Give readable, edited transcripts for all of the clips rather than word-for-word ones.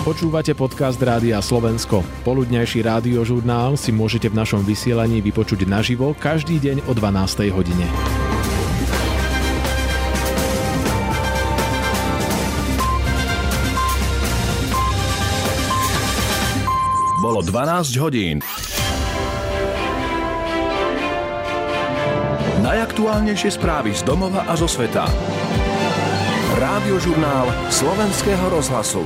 Počúvate podcast Rádia Slovensko. Poludňajší rádiožurnál si môžete v našom vysielaní vypočuť naživo každý deň o 12. hodine. Bolo 12 hodín. Najaktuálnejšie správy z domova a zo sveta. Rádiožurnál Slovenského rozhlasu.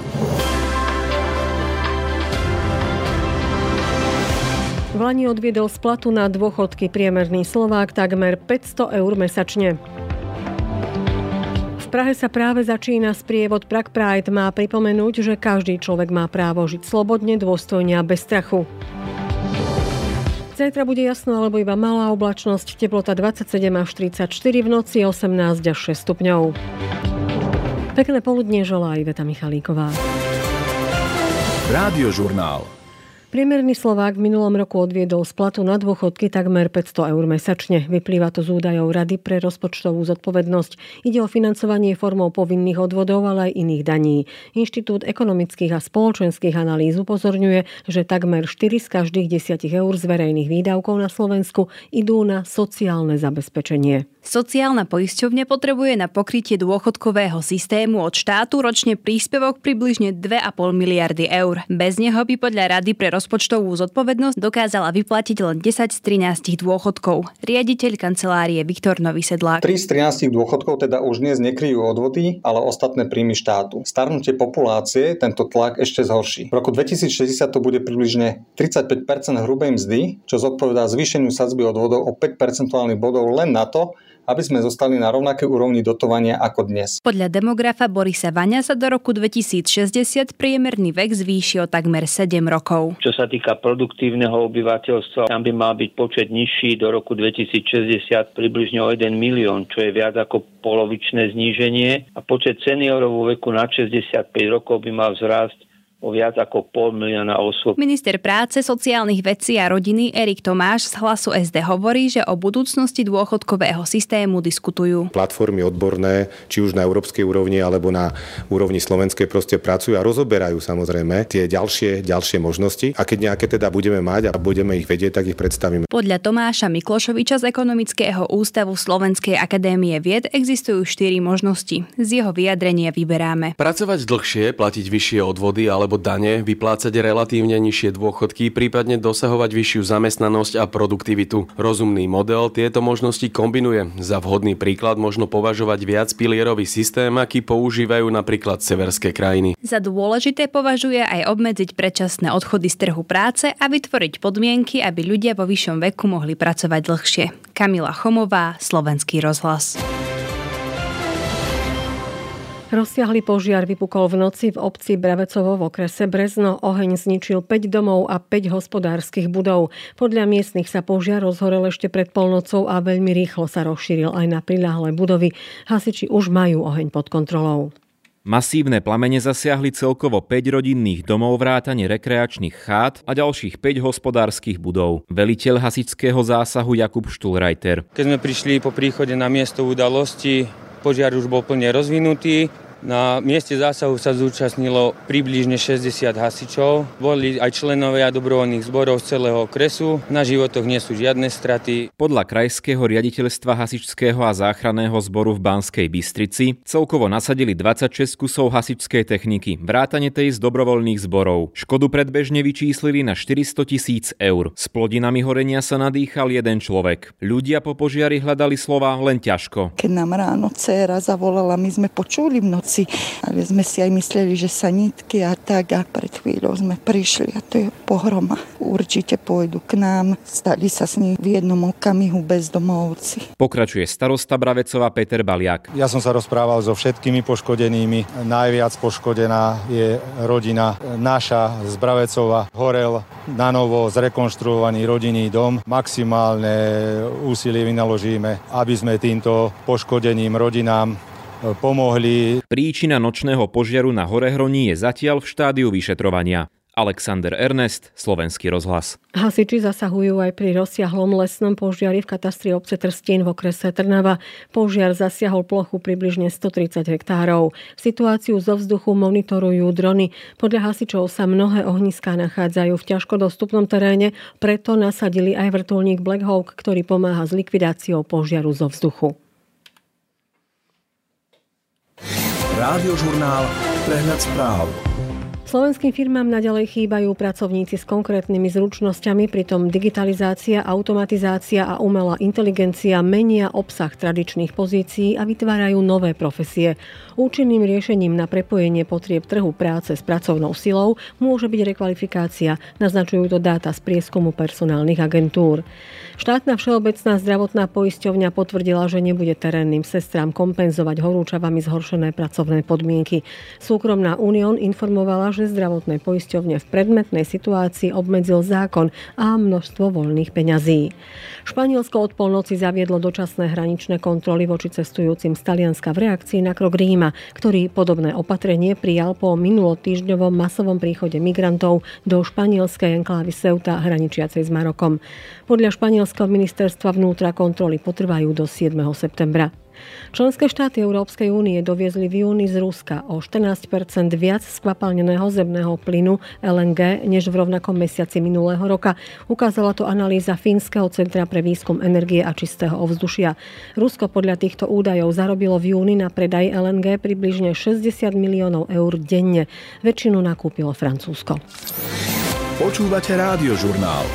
Vlani odviedol z platu na dôchodky priemerný Slovák takmer 500 eur mesačne. V Prahe sa práve začína sprievod Prague Pride. Má pripomenúť, že každý človek má právo žiť slobodne, dôstojne a bez strachu. Zajtra bude jasno alebo iba malá oblačnosť, teplota 27 až 34, v noci 18 až 6 stupňov. Pekné poludnie želá Iveta Michalíková. Rádiožurnál. Priemerný Slovák v minulom roku odviedol z platu na dôchodky takmer 500 eur mesačne. Vyplýva to z údajov Rady pre rozpočtovú zodpovednosť. Ide o financovanie formou povinných odvodov, ale aj iných daní. Inštitút ekonomických a spoločenských analýz upozorňuje, že takmer 4 z každých 10 eur z verejných výdavkov na Slovensku idú na sociálne zabezpečenie. Sociálna poisťovňa potrebuje na pokrytie dôchodkového systému od štátu ročne príspevok približne 2,5 miliardy eur. Bez neho by podľa Rady pre rozpočtovú zodpovednosť dokázala vyplatiť len 10 z 13 dôchodkov. Riaditeľ kancelárie Viktor Nový Sedlák. 3 z 13 dôchodkov teda už dnes nekryjú odvody, ale ostatné príjmy štátu. Starnutie populácie tento tlak ešte zhorší. V roku 2060 to bude približne 35% hrubej mzdy, čo zodpovedá zvýšeniu sadzby odvodov o 5 percentuálnych bodov len na to, aby sme zostali na rovnakej úrovni dotovania ako dnes. Podľa demografa Borisa Vaňa sa do roku 2060 priemerný vek zvýši o takmer 7 rokov. Čo sa týka produktívneho obyvateľstva, tam by mal byť počet nižší do roku 2060 približne o 1 milión, čo je viac ako polovičné zníženie, a počet seniorov vo veku nad 65 rokov by mal vzrásť o viac ako 500 000 osôb. Minister práce, sociálnych vecí a rodiny Erik Tomáš z Hlasu SD hovorí, že o budúcnosti dôchodkového systému diskutujú. Platformy odborné, či už na európskej úrovni alebo na úrovni slovenskej, proste pracujú a rozoberajú samozrejme tie ďalšie možnosti, a keď nejaké teda budeme mať a budeme ich vedieť, tak ich predstavíme. Podľa Tomáša Miklošoviča z Ekonomického ústavu Slovenskej akadémie vied existujú 4 možnosti. Z jeho vyjadrenia vyberáme: pracovať dlhšie, platiť vyššie odvody alebo dane, vyplácať relatívne nižšie dôchodky, prípadne dosahovať vyššiu zamestnanosť a produktivitu. Rozumný model tieto možnosti kombinuje. Za vhodný príklad možno považovať viacpilierový systém, aký používajú napríklad severské krajiny. Za dôležité považuje aj obmedziť predčasné odchody z trhu práce a vytvoriť podmienky, aby ľudia vo vyššom veku mohli pracovať dlhšie. Kamila Chomová, Slovenský rozhlas. Rozsiahly požiar vypukol v noci v obci Bravecovo v okrese Brezno. Oheň zničil 5 domov a 5 hospodárskych budov. Podľa miestnych sa požiar rozhorel ešte pred polnocou a veľmi rýchlo sa rozšíril aj na priľahlé budovy. Hasiči už majú oheň pod kontrolou. Masívne plamene zasiahli celkovo 5 rodinných domov vrátane rekreačných chát a ďalších 5 hospodárskych budov. Veliteľ hasičského zásahu Jakub Štulreiter. Keď sme prišli po príchode na miesto udalosti, požiar už bol plne rozvinutý. Na mieste zásahu sa zúčastnilo približne 60 hasičov. Boli aj členovia dobrovoľných zborov z celého okresu. Na životoch nie sú žiadne straty. Podľa Krajského riaditeľstva hasičského a záchranného zboru v Banskej Bystrici celkovo nasadili 26 kusov hasičskej techniky, vrátane tej z dobrovoľných zborov. Škodu predbežne vyčíslili na 400 000 eur. S plodinami horenia sa nadýchal jeden človek. Ľudia po požiari hľadali slova len ťažko. Keď nám ráno dcéra zavolala, my sme počuli v noci, ale sme si aj mysleli, že sa nitky a tak, a pred chvíľou sme prišli a to je pohroma. Určite pôjdu k nám, stali sa s ním v jednom okamihu bezdomovci. Pokračuje starosta Bravecova Peter Baliak. Ja som sa rozprával so všetkými poškodenými. Najviac poškodená je rodina naša z Bravecova. Horel na novo zrekonštruovaný rodinný dom. Maximálne úsilie vynaložíme, aby sme týmto poškodeným rodinám pomohli. Príčina nočného požiaru na Horehroní je zatiaľ v štádiu vyšetrovania. Alexander Ernest, Slovenský rozhlas. Hasiči zasahujú aj pri rozsiahlom lesnom požiari v katastri obce Trstín v okrese Trnava. Požiar zasiahol plochu približne 130 hektárov. Situáciu zo vzduchu monitorujú drony. Podľa hasičov sa mnohé ohniská nachádzajú v ťažko dostupnom teréne, preto nasadili aj vrtuľník Black Hawk, ktorý pomáha s likvidáciou požiaru zo vzduchu. Rádiožurnál, prehľad správ. Slovenským firmám naďalej chýbajú pracovníci s konkrétnymi zručnosťami, pritom digitalizácia, automatizácia a umelá inteligencia menia obsah tradičných pozícií a vytvárajú nové profesie. Účinným riešením na prepojenie potrieb trhu práce s pracovnou silou môže byť rekvalifikácia, naznačujú to dáta z prieskumu personálnych agentúr. Štátna všeobecná zdravotná poisťovňa potvrdila, že nebude terénnym sestrám kompenzovať horúčavami zhoršené pracovné podmienky. Súkromná Unión informovala, že zdravotné poisťovne v predmetnej situácii obmedzil zákon a množstvo voľných peňazí. Španielsko od polnoci zaviedlo dočasné hraničné kontroly voči cestujúcim z Talianska v reakcii na krok Ríma, ktorý podobné opatrenie prijal po minulotýždňovom masovom príchode migrantov do španielskej enklávy Ceuta hraničiacej s Marokom. Podľa španielského ministerstva vnútra kontroly potrvajú do 7. septembra. Členské štáty Európskej únie doviezli v júni z Ruska o 14% viac skvapalneného zemného plynu LNG než v rovnakom mesiaci minulého roka. Ukázala to analýza Fínskeho centra pre výskum energie a čistého ovzdušia. Rusko podľa týchto údajov zarobilo v júni na predaj LNG približne 60 miliónov eur denne. Väčšinu nakúpilo Francúzsko. Počúvate Rádiožurnál.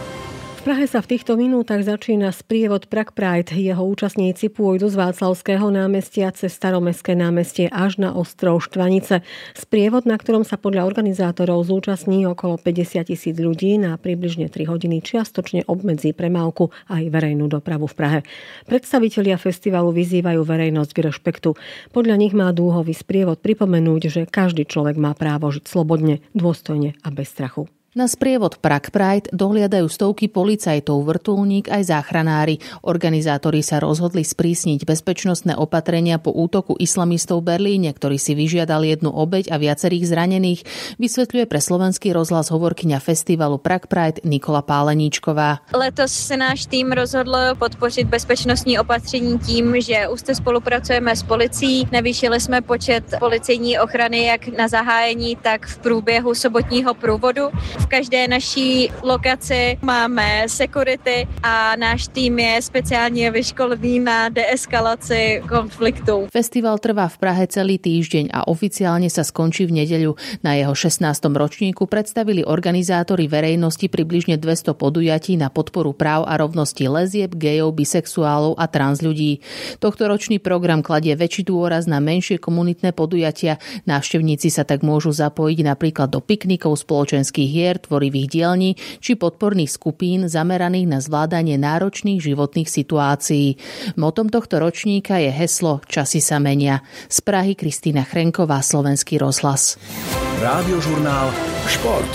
V Prahe sa v týchto minútach začína sprievod Prague Pride. Jeho účastníci pôjdu z Václavského námestia cez Staromestské námestie až na ostrov Štvanice. Sprievod, na ktorom sa podľa organizátorov zúčastní okolo 50 000 ľudí, na približne 3 hodiny čiastočne obmedzí premávku aj verejnú dopravu v Prahe. Predstavitelia festivalu vyzývajú verejnosť k rešpektu. Podľa nich má dúhový sprievod pripomenúť, že každý človek má právo žiť slobodne, dôstojne a bez strachu. Na sprievod Prague Pride dohliadajú stovky policajtov, vrtuľník aj záchranári. Organizátori sa rozhodli sprísniť bezpečnostné opatrenia po útoku islamistov v Berlíne, ktorý si vyžiadal jednu obeť a viacerých zranených, vysvetľuje pre Slovenský rozhlas hovorkyňa festivalu Prague Pride Nikola Páleníčková. Letos se náš tým rozhodl podpořit bezpečnostní opatření tím, že úzce spolupracujeme s policií. Navýšili jsme počet policejní ochrany jak na zahájení, tak v průběhu sobotního průvodu. V každé naší lokaci máme security a náš tým je speciálne vyškolený na deeskalaci konfliktu. Festival trvá v Prahe celý týždeň a oficiálne sa skončí v nedeľu. Na jeho 16. ročníku predstavili organizátori verejnosti približne 200 podujatí na podporu práv a rovnosti lezieb, gejov, bisexuálov a trans ľudí. Tohtoročný program kladie väčší dôraz na menšie komunitné podujatia. Návštevníci sa tak môžu zapojiť napríklad do piknikov, spoločenských hier, tvorivých dielní či podporných skupín zameraných na zvládanie náročných životných situácií. Motom tohto ročníka je heslo Časy sa menia. Z Prahy Kristína Chrenková, Slovenský rozhlas. Rádiožurnál Šport.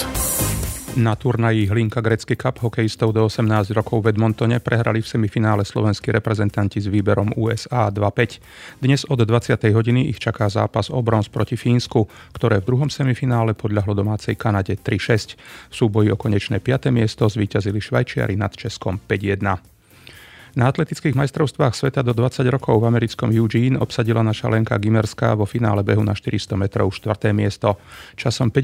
Na turnaji Hlinka Gretzky Cup hokejistov do 18 rokov v Edmontone prehrali v semifinále slovenskí reprezentanti s výberom USA 2-5. Dnes od 20. hodiny ich čaká zápas o bronz proti Fínsku, ktoré v druhom semifinále podľahlo domácej Kanade 3-6. V súboji o konečné 5. miesto zvíťazili Švajčiari nad Českom 5-1. Na atletických majstrovstvách sveta do 20 rokov v americkom Eugene obsadila naša Lenka Gimerská vo finále behu na 400 metrov 4. miesto. Časom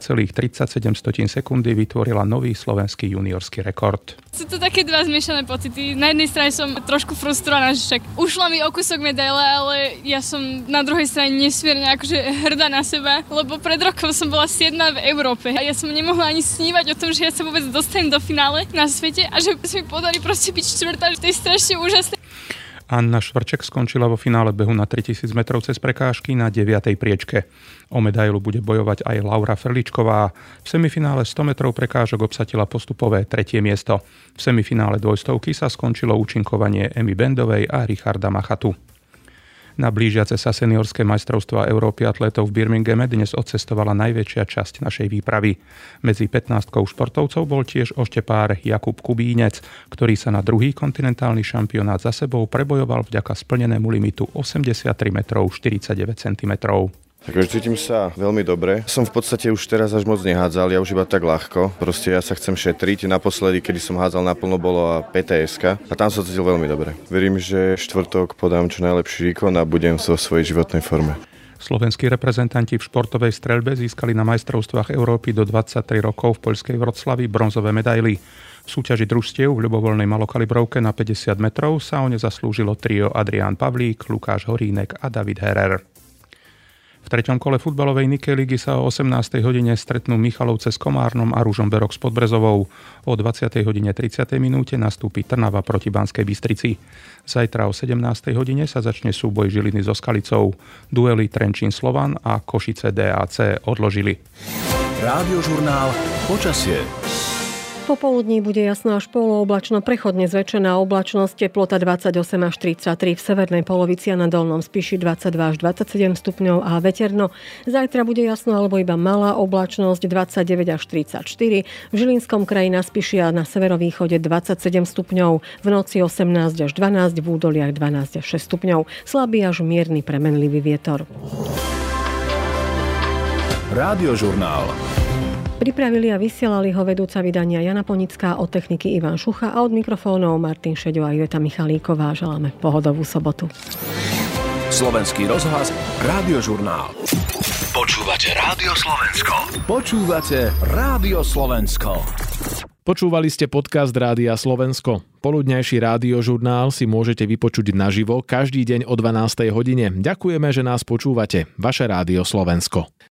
52,37 sekundy vytvorila nový slovenský juniorský rekord. Sú to také dva zmiešané pocity. Na jednej strane som trošku frustrovaná, že však ušla mi o kúsok medaile, ale ja som na druhej strane nesmierne akože hrdá na seba, lebo pred rokom som bola 7. v Európe a ja som nemohla ani snívať o tom, že ja sa vôbec dostanem do finále na svete a že sa mi podarí proste byť štvrtá, že to je strašne úžasné. Anna Švrček skončila vo finále behu na 3000 metrov cez prekážky na 9. priečke. O medailu bude bojovať aj Laura Ferličková. V semifinále 100 metrov prekážok obsadila postupové 3. miesto. V semifinále dvojstovky sa skončilo účinkovanie Emy Bendovej a Richarda Machatu. Na blížiace sa seniorské majstrovstvá Európy atlétov v Birminghame dnes odcestovala najväčšia časť našej výpravy. Medzi 15 športovcov bol tiež oštepár Jakub Kubínec, ktorý sa na druhý kontinentálny šampionát za sebou prebojoval vďaka splnenému limitu 83 metrov 49 cm. Takže cítim sa veľmi dobre. Som v podstate už teraz až moc nehádzal, ja už iba tak ľahko. Proste ja sa chcem šetriť. Naposledy, kedy som hádzal naplno, bolo PTS-ka a tam som cítil veľmi dobre. Verím, že štvrtok podám čo najlepší výkon a budem vo svojej životnej forme. Slovenskí reprezentanti v športovej streľbe získali na majstrovstvách Európy do 23 rokov v poľskej Vroclavi bronzové medaily. V súťaži družstiev v ľubovoľnej malokalibrovke na 50 metrov sa o ne zaslúžilo trio Adrián Pavlík, Lukáš Horínek a David Herer. V treťom kole futbalovej Nike ligy sa o 18. hodine stretnú Michalovce s Komárnom a Ružomberok s Podbrezovou. O 20. hodine 30. minúte nastúpi Trnava proti Banskej Bystrici. Zajtra o 17. hodine sa začne súboj Žiliny so Skalicou. Duely Trenčín Slovan a Košice DAC odložili. Rádiožurnál počasie. Popoludní bude jasno až polooblačno, prechodne zväčšená oblačnosť, teplota 28 až 33, v severnej polovici a na dolnom Spiši 22 až 27 stupňov a veterno. Zajtra bude jasno alebo iba malá oblačnosť 29 až 34, v Žilinskom kraji na Spiši a na severovýchode 27 stupňov, v noci 18 až 12, v údoliach 12 až 6 stupňov, slabý až mierny premenlivý vietor. Rádiožurnál. Pripravili a vysielali ho vedúca vydania Jana Ponická, od techniky Ivan Šucha a od mikrofónov Martin Šeďo a Iveta Michalíková. Želáme pohodovú sobotu. Slovenský rozhlas, Rádiožurnál. Počúvate Rádio Slovensko. Počúvate Rádio Slovensko. Počúvali ste podcast Rádia Slovensko. Poludňajší rádiožurnál si môžete vypočuť naživo každý deň o 12. hodine. Ďakujeme, že nás počúvate. Vaše Rádio Slovensko.